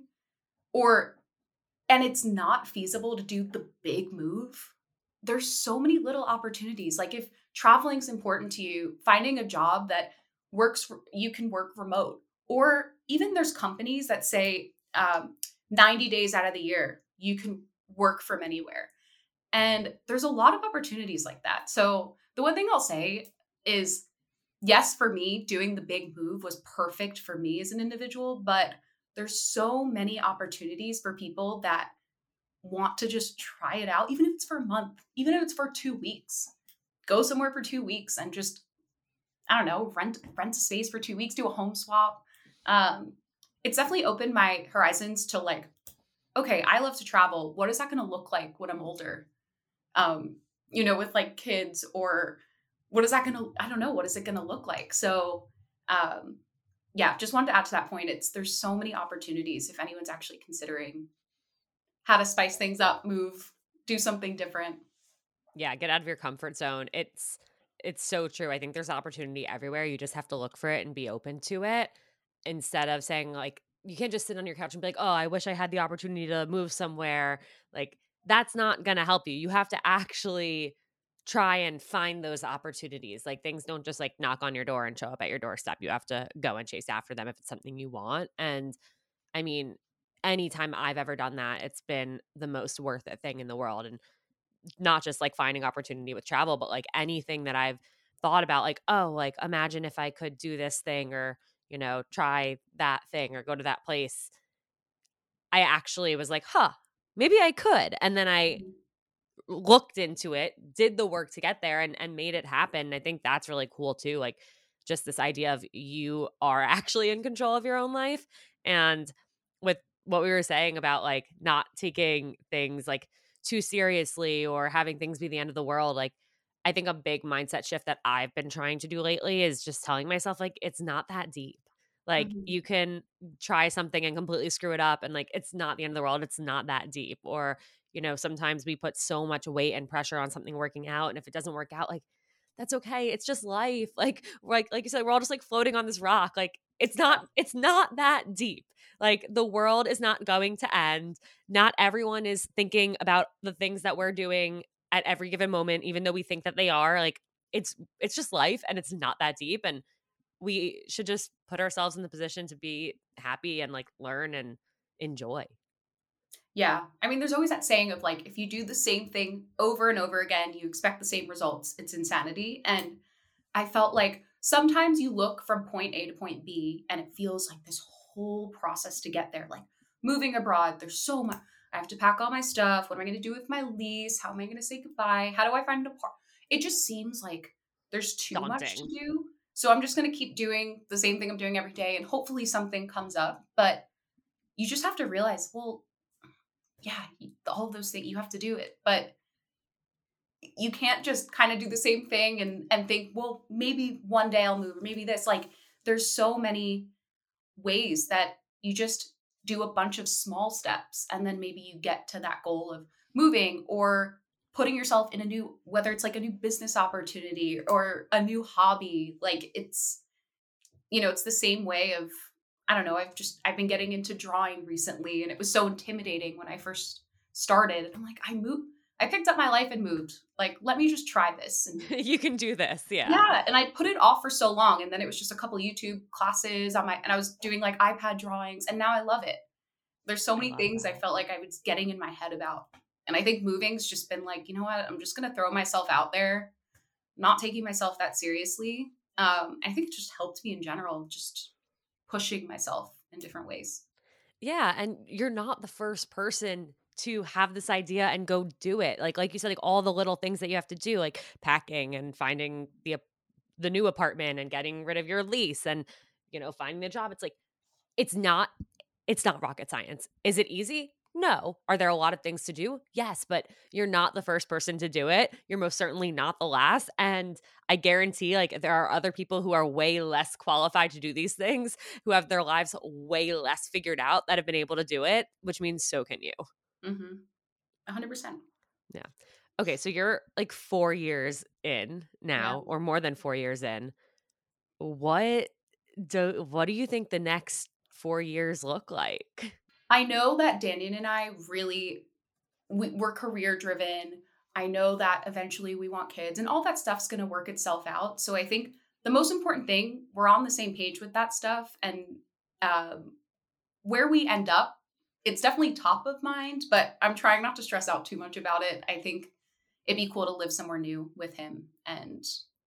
and it's not feasible to do the big move, there's so many little opportunities. Like, if traveling's important to you, finding a job that you can work remote, or even there's companies that say 90 days out of the year you can work from anywhere. And there's a lot of opportunities like that. So the one thing I'll say is, yes, for me, doing the big move was perfect for me as an individual, but there's so many opportunities for people that want to just try it out, even if it's for a month, even if it's for 2 weeks. Go somewhere for 2 weeks and just, I don't know, rent a space for 2 weeks, do a home swap. It's definitely opened my horizons to like, okay, I love to travel. What is that going to look like when I'm older? With like kids, or what is it going to look like? So, just wanted to add to that point. There's so many opportunities if anyone's actually considering how to spice things up, move, do something different. Yeah, get out of your comfort zone. It's so true. I think there's opportunity everywhere. You just have to look for it and be open to it, instead of saying like, you can't just sit on your couch and be like, oh, I wish I had the opportunity to move somewhere. Like, that's not going to help you. You have to actually try and find those opportunities. Like, things don't just like knock on your door and show up at your doorstep. You have to go and chase after them if it's something you want. And I mean, anytime I've ever done that, it's been the most worth it thing in the world. And not just like finding opportunity with travel, but like anything that I've thought about, like, oh, like imagine if I could do this thing, or, try that thing or go to that place. I actually was like, maybe I could. And then I looked into it, did the work to get there, and made it happen. I think that's really cool too. Like, just this idea of you are actually in control of your own life. And with what we were saying about like not taking things like too seriously or having things be the end of the world, like I think a big mindset shift that I've been trying to do lately is just telling myself like it's not that deep. Like, Mhm. you can try something and completely screw it up, and like it's not the end of the world. It's not that deep. Or sometimes we put so much weight and pressure on something working out, and if it doesn't work out, like that's okay. It's just life. Like you said, we're all just like floating on this rock. Like, it's not that deep. Like the world is not going to end. Not everyone is thinking about the things that we're doing at every given moment, even though we think that they are. Like it's just life, and it's not that deep, and we should just put ourselves in the position to be happy and like learn and enjoy. Yeah. I mean, there's always that saying of like, if you do the same thing over and over again, you expect the same results. It's insanity. And I felt like sometimes you look from point A to point B and it feels like this whole process to get there. Like moving abroad, there's so much. I have to pack all my stuff. What am I going to do with my lease? How am I going to say goodbye? How do I find an apartment? It just seems like there's too much to Daunting. do. So I'm just going to keep doing the same thing I'm doing every day and hopefully something comes up. But you just have to realize, well, yeah, all those things, you have to do it. But you can't just kind of do the same thing and think, well, maybe one day I'll move, or maybe this. Like, there's so many ways that you just do a bunch of small steps, and then maybe you get to that goal of moving or putting yourself in a new, whether it's like a new business opportunity or a new hobby. Like it's, it's the same way of, I don't know, I've been getting into drawing recently, and it was so intimidating when I first started. I'm like, I picked up my life and moved. Like, let me just try this. And You can do this. Yeah. yeah, and I put it off for so long, and then it was just a couple YouTube classes and I was doing like iPad drawings, and now I love it. There's so I many love things that. I felt like I was getting in my head about. And I think moving's just been like, you know what? I'm just going to throw myself out there, not taking myself that seriously. I think it just helped me in general, just pushing myself in different ways. Yeah, and you're not the first person to have this idea and go do it. Like you said, like all the little things that you have to do, like packing and finding the new apartment and getting rid of your lease and finding the job. It's like it's not rocket science. Is it easy? No. Are there a lot of things to do? Yes, but you're not the first person to do it. You're most certainly not the last. And I guarantee like there are other people who are way less qualified to do these things, who have their lives way less figured out, that have been able to do it, which means so can you. Mm-hmm. 100%. Yeah. Okay, so you're like 4 years in Yeah. now, or more than 4 years in. What what do you think the next 4 years look like? I know that Daniel and I really, we're career driven. I know that eventually we want kids and all that stuff's going to work itself out. So I think the most important thing, we're on the same page with that stuff. And um, where we end up, it's definitely top of mind, but I'm trying not to stress out too much about it. I think it'd be cool to live somewhere new with him and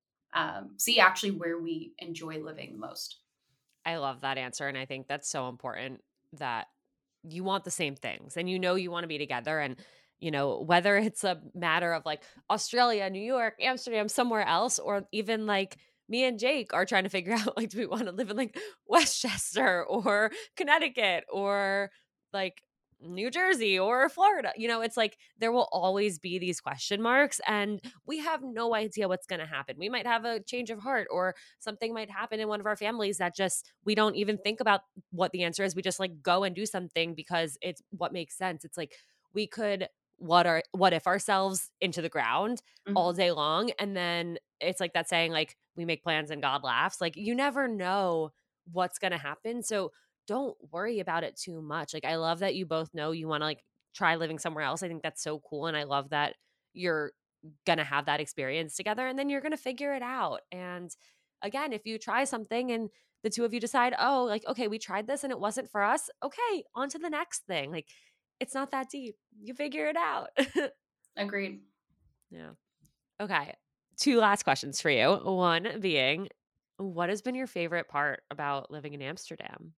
see actually where we enjoy living the most. I love that answer. And I think that's so important that you want the same things and you want to be together. And, whether it's a matter of like Australia, New York, Amsterdam, somewhere else, or even like me and Jake are trying to figure out like, do we want to live in like Westchester or Connecticut or like New Jersey or Florida? It's like there will always be these question marks, and we have no idea what's going to happen. We might have a change of heart, or something might happen in one of our families that just we don't even think about what the answer is. We just like go and do something because it's what makes sense. It's like we could what if ourselves into the ground all Mhm. day long, and then it's like that saying, like, we make plans and God laughs. Like you never know what's going to happen. So don't worry about it too much. Like I love that you both know you want to like try living somewhere else. I think that's so cool, and I love that you're going to have that experience together, and then you're going to figure it out. And again, if you try something and the two of you decide, "Oh, like okay, we tried this and it wasn't for us." Okay, on to the next thing. Like it's not that deep. You figure it out. Agreed. Yeah. Okay. Two last questions for you. One being, what has been your favorite part about living in Amsterdam?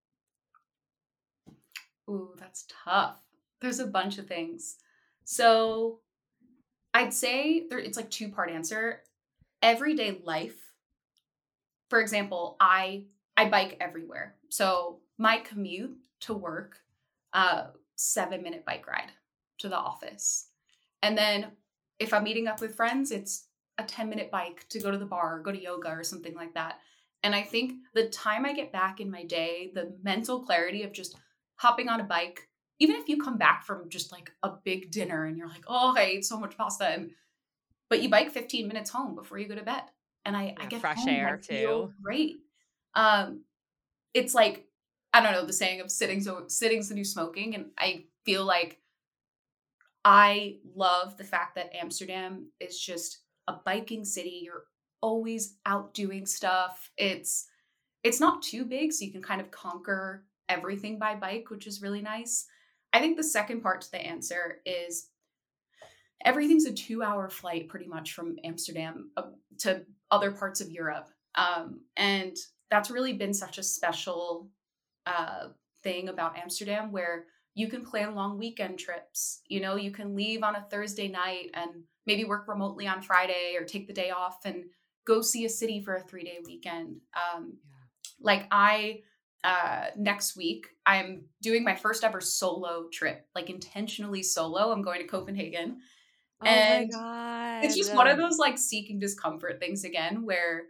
Ooh, that's tough. There's a bunch of things. So I'd say it's like two-part answer. Everyday life. For example, I bike everywhere. So my commute to work, 7-minute bike ride to the office. And then if I'm meeting up with friends, it's a 10-minute bike to go to the bar or go to yoga or something like that. And I think the time I get back in my day, the mental clarity of just hopping on a bike, even if you come back from just like a big dinner and you're like, oh, I ate so much pasta, but you bike 15 minutes home before you go to bed. And I Yeah, get fresh home and I air feel too. great. Um, it's like, I don't know, the saying of sitting's the new smoking. And I feel like I love the fact that Amsterdam is just a biking city. You're always out doing stuff. It's not too big, so you can kind of conquer everything by bike, which is really nice. I think the second part to the answer is everything's a 2-hour flight pretty much from Amsterdam to other parts of Europe. And that's really been such a special thing about Amsterdam, where you can plan long weekend trips. You know, you can leave on a Thursday night and maybe work remotely on Friday or take the day off and go see a city for a 3-day weekend. Like next week, I'm doing my first ever solo trip, like intentionally solo. I'm going to Copenhagen. And Oh my it's just one of those like seeking discomfort things again, where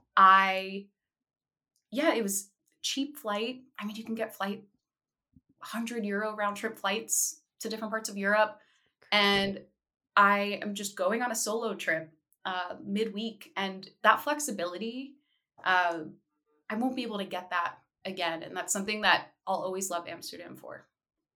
it was cheap flight. I mean, you can get €100 round trip flights to different parts of Europe. And I am just going on a solo trip midweek, and that flexibility, I won't be able to get that again. And that's something that I'll always love Amsterdam for.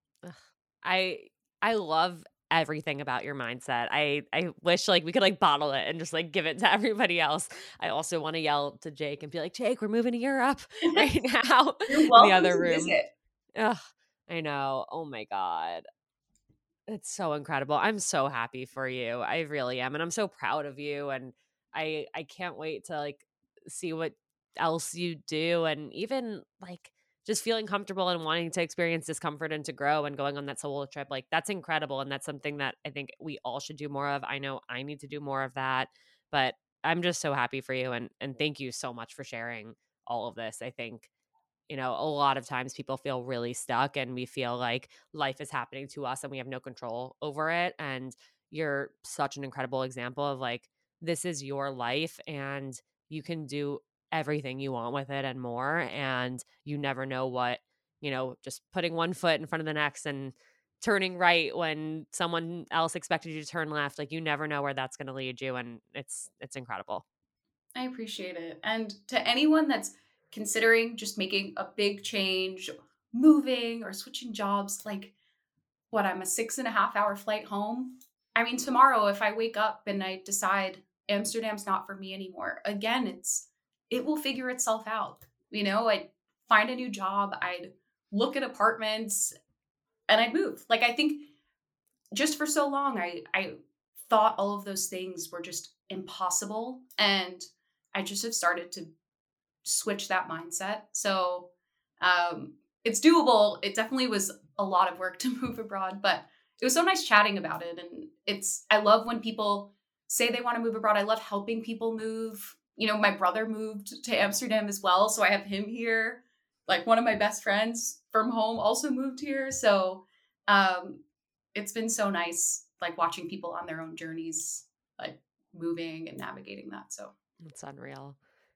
I love everything about your mindset. I wish like we could like bottle it and just like give it to everybody else. I also want to yell to Jake and be like, Jake, we're moving to Europe right now. You're in welcome the other to room. visit. Ugh, I know. Oh my God. It's so incredible. I'm so happy for you. I really am. And I'm so proud of you. And I can't wait to like see what else you do. And even like just feeling comfortable and wanting to experience discomfort and to grow and going on that solo trip. Like that's incredible. And that's something that I think we all should do more of. I know I need to do more of that. But I'm just so happy for you. And thank you so much for sharing all of this. I think a lot of times people feel really stuck and we feel like life is happening to us and we have no control over it. And you're such an incredible example of like, this is your life and you can do everything you want with it and more. And you never know what, just putting one foot in front of the next and turning right when someone else expected you to turn left. Like you never know where that's going to lead you. And it's incredible. I appreciate it. And to anyone that's considering just making a big change, moving or switching jobs, like I'm a 6.5-hour flight home. I mean, tomorrow, if I wake up and I decide Amsterdam's not for me anymore, again, it will figure itself out. I'd find a new job, I'd look at apartments, and I'd move. Like, I think just for so long, I thought all of those things were just impossible. And I just have started to switch that mindset. So it's doable. It definitely was a lot of work to move abroad, but it was so nice chatting about it. And I love when people say they want to move abroad. I love helping people move. My brother moved to Amsterdam as well, so I have him here. Like one of my best friends from home also moved here. So it's been so nice, like watching people on their own journeys, like moving and navigating that. So it's unreal.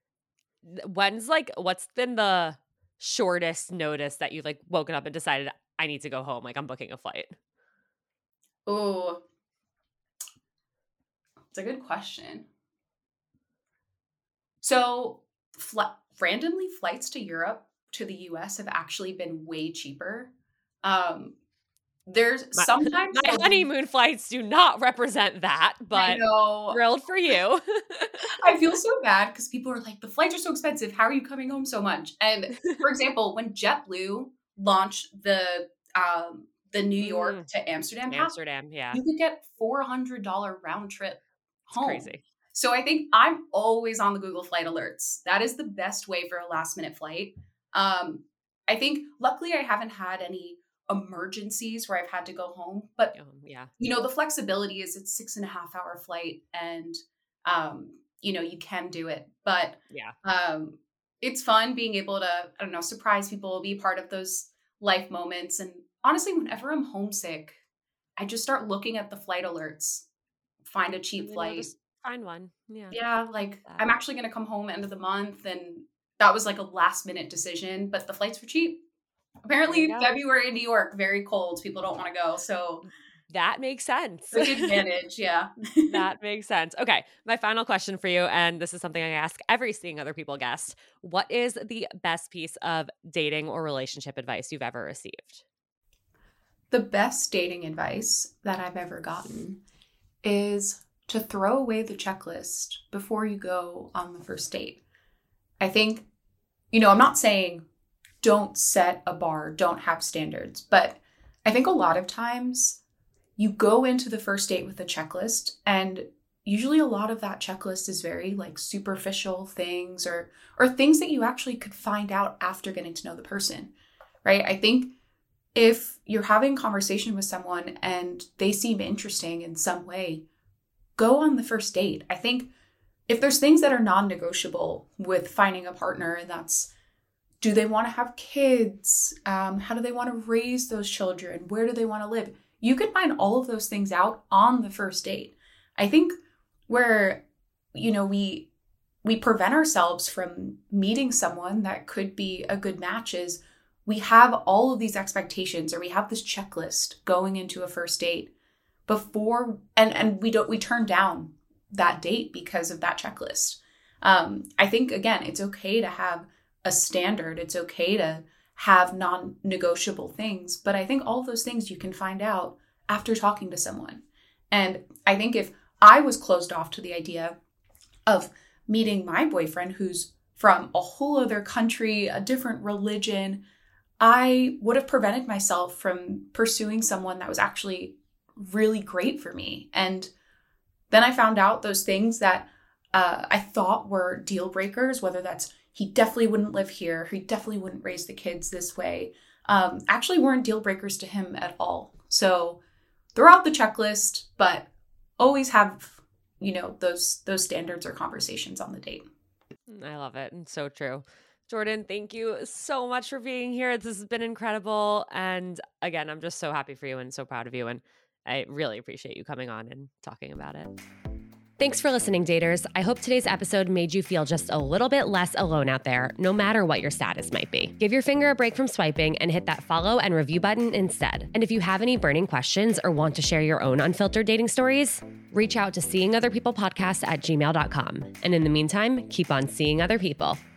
What's been the shortest notice that you've like woken up and decided I need to go home? Like I'm booking a flight. Oh, it's a good question. So randomly flights to Europe, to the US have actually been way cheaper. There's sometimes my honeymoon flights do not represent that, but thrilled for you. I feel so bad because people are like, the flights are so expensive. How are you coming home so much? And for example, when JetBlue launched the New York to Amsterdam pass, yeah, you could get $400 round trip home. It's crazy. So I think I'm always on the Google flight alerts. That is the best way for a last minute flight. I think luckily I haven't had any emergencies where I've had to go home, but the flexibility is it's 6.5-hour flight and you can do it, but it's fun being able to, surprise people, be part of those life moments. And honestly, whenever I'm homesick, I just start looking at the flight alerts, find a cheap flight. Just find one. Yeah. Yeah. Like I'm actually going to come home end of the month. And that was like a last minute decision, but the flights were cheap. Apparently February in New York, very cold. People don't want to go. So That makes sense. A good advantage, yeah. That makes sense. Okay, my final question for you, and this is something I ask every Seeing Other People guest. What is the best piece of dating or relationship advice you've ever received? The best dating advice that I've ever gotten is to throw away the checklist before you go on the first date. I think, I'm not saying don't set a bar, don't have standards, but I think a lot of times you go into the first date with a checklist, and usually a lot of that checklist is very like superficial things or things that you actually could find out after getting to know the person, right? I think if you're having conversation with someone and they seem interesting in some way, go on the first date. I think if there's things that are non-negotiable with finding a partner, and that's, do they want to have kids? How do they want to raise those children? Where do they want to live? You can find all of those things out on the first date. I think where, we prevent ourselves from meeting someone that could be a good match is we have all of these expectations, or we have this checklist going into a first date before, and we turn down that date because of that checklist. I think, again, it's okay to have a standard. It's okay to have non-negotiable things, but I think all of those things you can find out after talking to someone. And I think if I was closed off to the idea of meeting my boyfriend who's from a whole other country, a different religion, I would have prevented myself from pursuing someone that was actually really great for me. And then I found out those things that I thought were deal breakers, whether that's he definitely wouldn't live here, he definitely wouldn't raise the kids this way, actually weren't deal breakers to him at all. So throw out the checklist, but always have, those standards or conversations on the date. I love it. And so true. Jordan, thank you so much for being here. This has been incredible. And again, I'm just so happy for you and so proud of you. And I really appreciate you coming on and talking about it. Thanks for listening, daters. I hope today's episode made you feel just a little bit less alone out there, no matter what your status might be. Give your finger a break from swiping and hit that follow and review button instead. And if you have any burning questions or want to share your own unfiltered dating stories, reach out to seeingotherpeoplepodcast@gmail.com. And in the meantime, keep on seeing other people.